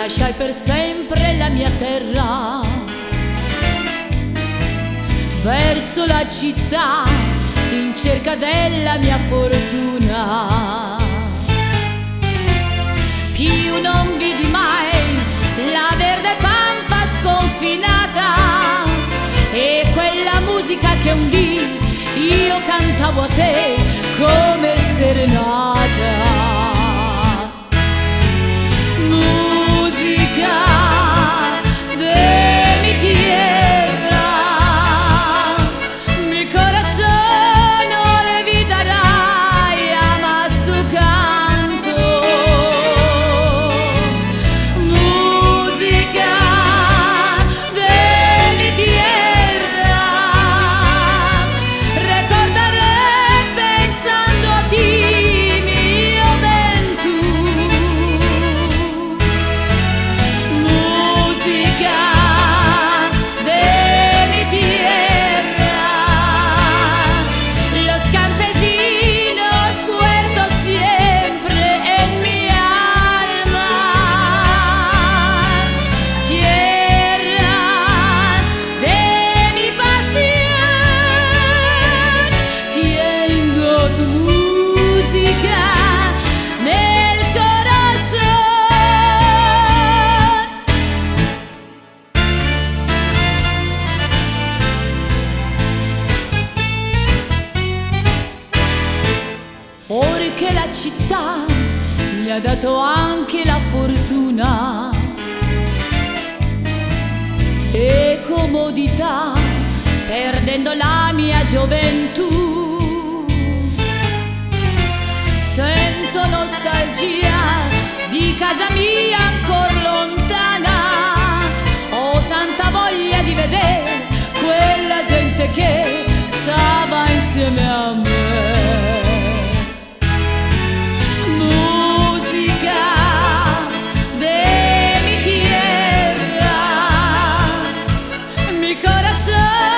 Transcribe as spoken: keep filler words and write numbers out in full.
lasciai per sempre la mia terra verso la città in cerca della mia fortuna. Più non vidi mai la verde pampa sconfinata e quella musica che un dì io cantavo a te come serenata. Musica de mi tierra, mi corazón olvidará y amas tu canto. Música de mi tierra, recordaré pensando a ti mi juventud. Música de mi tierra, los campesinos muertos siempre en mi alma. Tierra de mi pasión, tengo tu música nel corazón. Perché la città mi ha dato anche la fortuna e comodità, perdendo la mia gioventù. Sento nostalgia di casa mia ancor lontana, ho tanta voglia di vedere quella gente che stava insieme a me. Música de mi tierra, mi corazón